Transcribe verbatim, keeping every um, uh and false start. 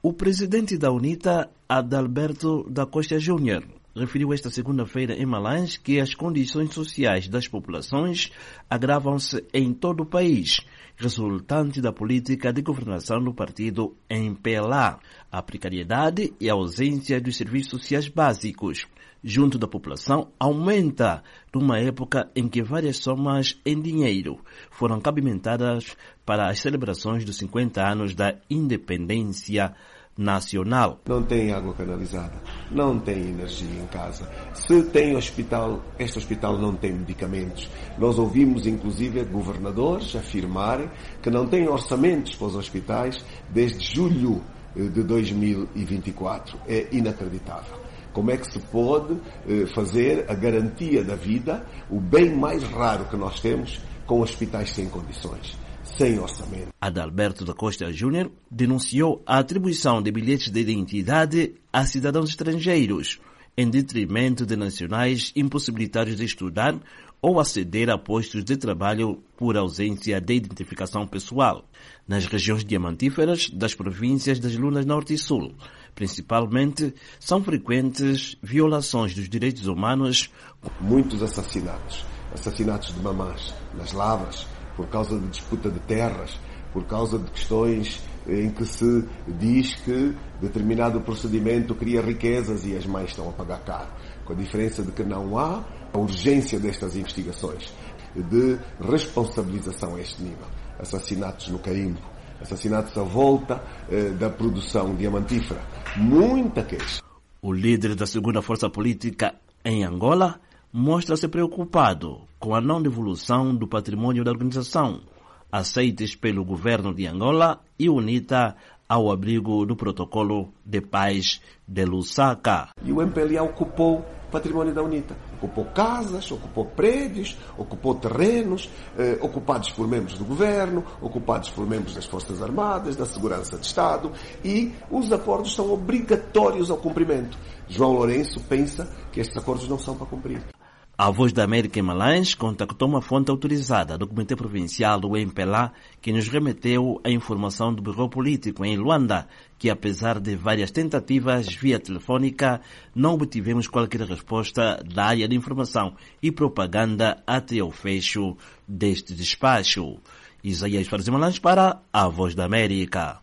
O presidente da UNITA, Adalberto da Costa Júnior, referiu esta segunda-feira em Malange que as condições sociais das populações agravam-se em todo o país, resultante da política de governação do partido M P L A, a precariedade e a ausência dos serviços sociais básicos junto da população aumenta numa época em que várias somas em dinheiro foram cabimentadas para as celebrações dos cinquenta anos da independência nacional. Não tem água canalizada, não tem energia em casa. Se tem hospital, este hospital não tem medicamentos. Nós ouvimos inclusive governadores afirmarem que não têm orçamentos para os hospitais desde julho de dois mil e vinte e quatro. É inacreditável. Como é que se pode fazer a garantia da vida, o bem mais raro que nós temos, com hospitais sem condições, sem orçamento? Adalberto da Costa Júnior denunciou a atribuição de bilhetes de identidade a cidadãos estrangeiros, em detrimento de nacionais impossibilitados de estudar ou aceder a postos de trabalho por ausência de identificação pessoal, nas regiões diamantíferas das províncias das Lunas Norte e Sul. Principalmente, são frequentes violações dos direitos humanos. Muitos assassinatos, assassinatos de mamãs nas lavras, por causa de disputa de terras, por causa de questões em que se diz que determinado procedimento cria riquezas e as mães estão a pagar caro. Com a diferença de que não há a urgência destas investigações, de responsabilização a este nível. Assassinatos no carimbo, assassinatos à volta eh, da produção diamantífera. Muita queixa. O líder da segunda força política em Angola mostra-se preocupado com a não devolução do patrimônio da organização, aceites pelo governo de Angola e UNITA ao abrigo do protocolo de paz de Lusaka. E o M P L A ocupou o patrimônio da UNITA. Ocupou casas, ocupou prédios, ocupou terrenos, eh, ocupados por membros do governo, ocupados por membros das Forças Armadas, da Segurança de Estado, e os acordos são obrigatórios ao cumprimento. João Lourenço pensa que estes acordos não são para cumprir. A Voz da América em Malange contactou uma fonte autorizada do Comitê Provincial do M P L A que nos remeteu a informação do Bureau Político em Luanda, que apesar de várias tentativas via telefônica, não obtivemos qualquer resposta da área de informação e propaganda até o fecho deste despacho. Isaías Fares Malange para a Voz da América.